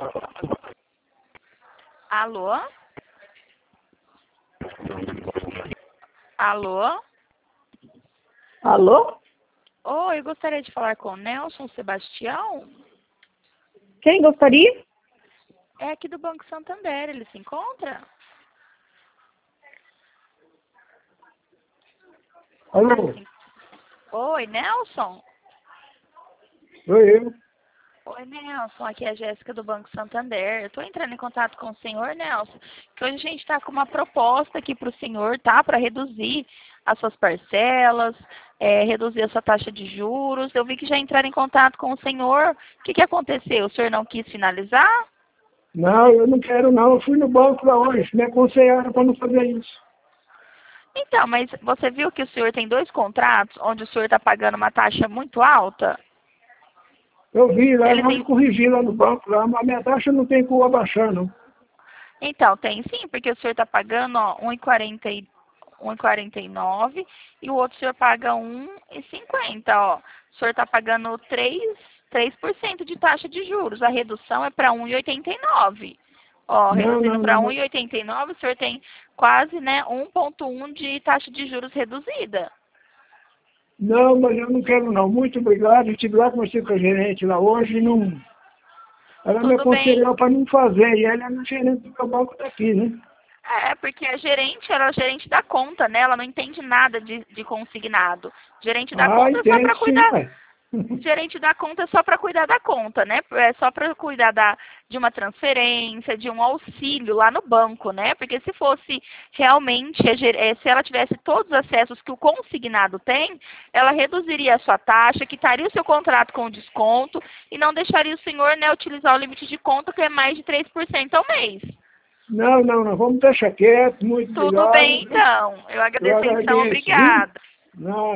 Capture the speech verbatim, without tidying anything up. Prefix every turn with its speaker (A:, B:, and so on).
A: Alô? Alô?
B: Alô?
A: Oi, eu gostaria de falar com o Nelson Sebastião.
B: Quem gostaria?
A: É aqui do Banco Santander, ele se encontra?
B: Alô?
A: Oi, Nelson?
B: Oi, eu.
A: Oi, Nelson, aqui é a Jéssica do Banco Santander. Eu estou entrando em contato com o senhor, Nelson, que hoje a gente está com uma proposta aqui para o senhor, tá? Para reduzir as suas parcelas, é, reduzir a sua taxa de juros. Eu vi que já entraram em contato com o senhor. O que, que aconteceu? O senhor não quis finalizar?
B: Não, eu não quero não. Eu fui no banco lá hoje. Me aconselharam para não fazer isso.
A: Então, mas você viu que o senhor tem dois contratos onde o senhor está pagando uma taxa muito alta?
B: Eu vi lá,
A: Ele
B: vamos
A: tem...
B: corrigir lá no banco lá, mas a minha taxa não tem como abaixar, não.
A: Então, tem sim, porque o senhor está pagando ó, um e quarenta e nove e o outro senhor paga um e cinquenta, ó. O senhor está pagando três por cento de taxa de juros. A redução é para um e oitenta e nove. Ó,
B: Não,
A: reduzindo
B: não, não.
A: para um
B: Não,
A: e oitenta e nove, o senhor tem quase, né, um vírgula um de taxa de juros reduzida.
B: não, mas eu não quero não. Muito obrigado. Eu estive lá, conversei com a gerente lá hoje e não... Ela me
A: Tudo bem.
B: aconselhou para não fazer. E ela é a gerente do banco daqui, né?
A: É, porque a gerente, ela é a gerente da conta, né? Ela não entende nada de, de consignado. Gerente da
B: Ah,
A: conta é só para
B: entendo sim,
A: cuidar.
B: pai.
A: Gerente da conta é só para cuidar da conta, né? É só para cuidar da, de uma transferência, de um auxílio lá no banco, né? Porque se fosse realmente, a ger- eh, se ela tivesse todos os acessos que o consignado tem, ela reduziria a sua taxa, quitaria o seu contrato com desconto e não deixaria o senhor, né, utilizar o limite de conta, que é mais de três por cento ao mês.
B: Não, não, não. Vamos deixar quieto. Muito
A: Tudo
B: obrigado,
A: bem,
B: viu?
A: então. Eu
B: Eu
A: agradeço a atenção.
B: agradeço, viu?
A: Obrigada.
B: Não,